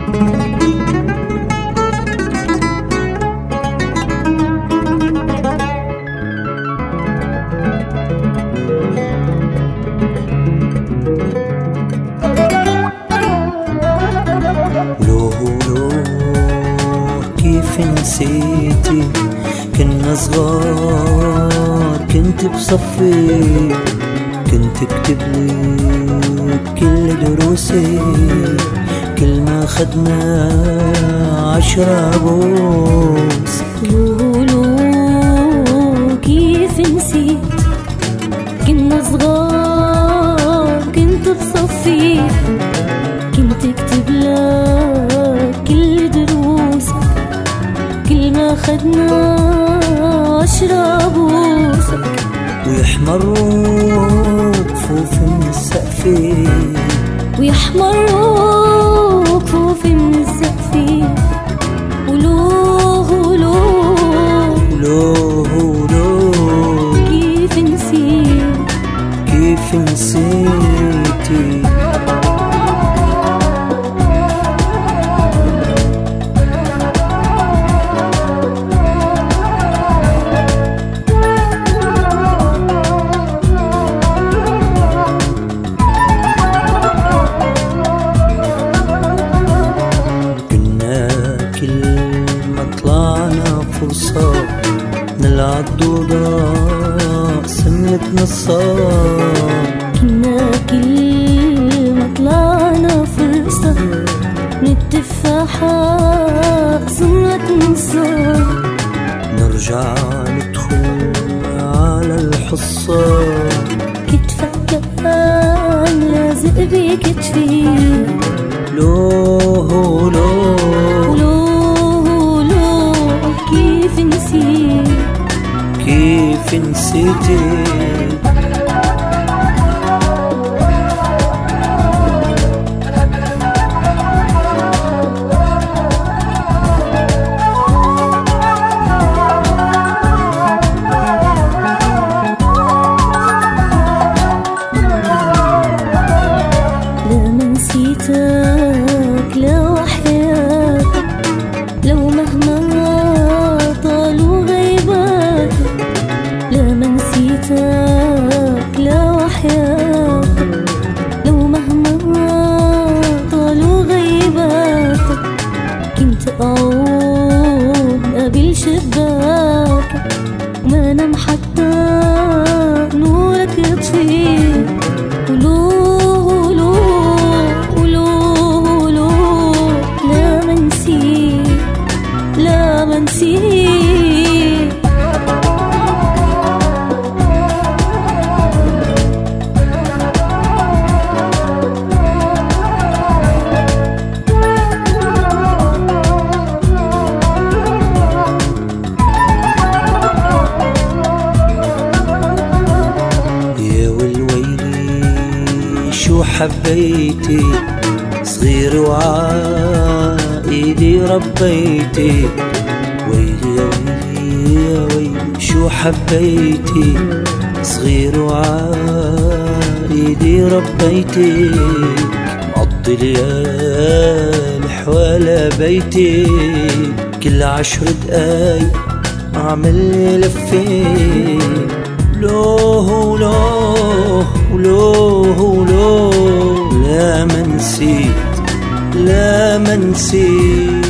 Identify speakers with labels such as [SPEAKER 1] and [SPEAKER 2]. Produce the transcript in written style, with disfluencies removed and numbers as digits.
[SPEAKER 1] كيف نسيتي كنا صغار، كنت بصفي، كنت اكتب لي كل دروسي، كل ما خدنا 10 بوس.
[SPEAKER 2] لولو كيف نسيت كنا صغار، كنت بصفي، كنت اكتب لك كل دروسك، كل ما خدنا 10 بوسك.
[SPEAKER 1] ويحمروا كفوف من السقف،
[SPEAKER 2] ويحمروا كفوف من السقف، ولوه ولوه
[SPEAKER 1] ولوه ولوه
[SPEAKER 2] كيف نسيت،
[SPEAKER 1] كيف نسيتي. نلعب ضوضاء سمة نصار،
[SPEAKER 2] كنا كل ما طلعنا فرصة نتفاحة سمة نصار،
[SPEAKER 1] نرجع ندخل على الحصة،
[SPEAKER 2] كتفك كان لازق بكتفي،
[SPEAKER 1] لوه لوه
[SPEAKER 2] لوه كيف نسيت،
[SPEAKER 1] كيف نسيتي.
[SPEAKER 2] لما نسيتك لا وحياتك، لو مهما طالوا غيباتك، لما نسيتك لا وحياتك، لو مهما طالوا غيباتك، كنت أعود قبل شباكك، وما نم حتى نورك يطفي، ولوه ولوه ولوه لا ما نسيت، لا ما نسيت.
[SPEAKER 1] شو حبيتي صغير وعايدي ربيتي، ويلي يا ويلي يا ويلي شو حبيتي صغير وعايدي ربيتي، مقضي ليالي حوالى بيتي، كل 10 دقايق أعمل لي لفة، لوه لوه ولوه لوه لا ما نسيت، لا ما نسيت.